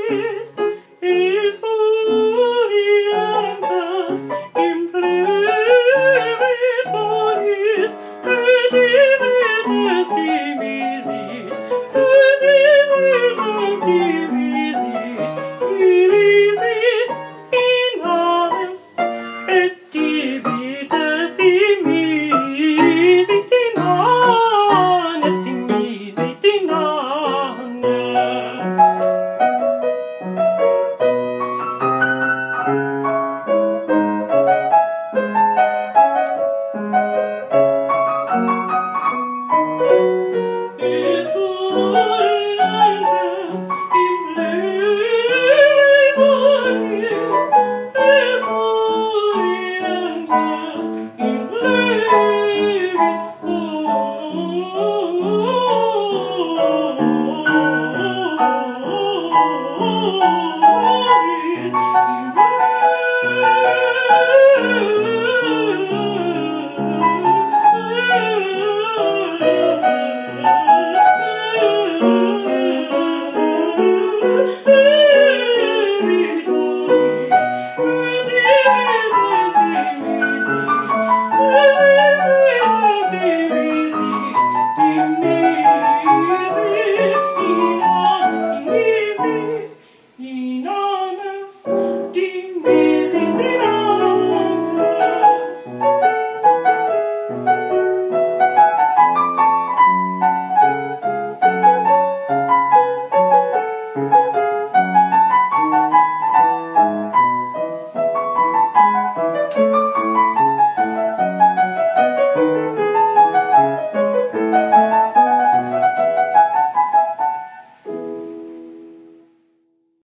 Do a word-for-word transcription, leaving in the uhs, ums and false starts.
is orientus implevit bonis, et imitus dimisit, et imitus dimisit, dimisit in navis, et divitus dimisit in anus, dimisit in anus. Is orientus implevit bonis, is orientus implevit bonis.